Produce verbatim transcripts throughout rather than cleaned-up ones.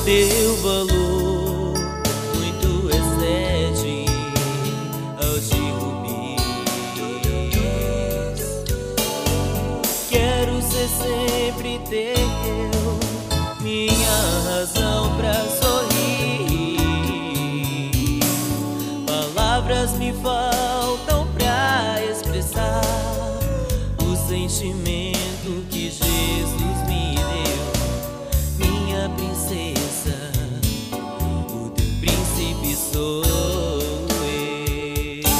teu valor muito excede aos de rubis. Quero ser sempre teu, minha razão pra sorrir. Palavras me faltam pra expressar o sentimento que Jesus me deu. Minha princesa, o teu príncipe sou eu.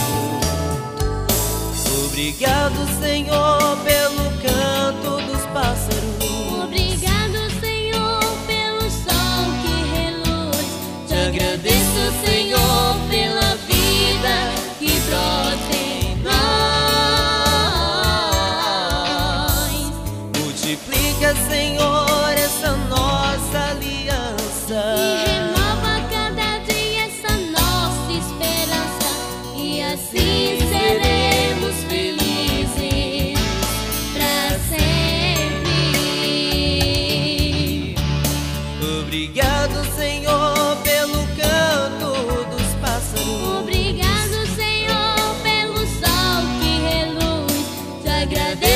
Obrigado, Senhor, pelo canto dos pássaros. Obrigado, Senhor, pelo sol que reluz. Te agradeço, Senhor, pela vida que brota em nós. Multiplica, Senhor, essa nossa aliança E renova cada dia essa nossa esperança. E assim seremos felizes pra sempre. Obrigado, Senhor, pelo canto dos pássaros. Obrigado, Senhor, pelo sol que reluz. Te agradeço.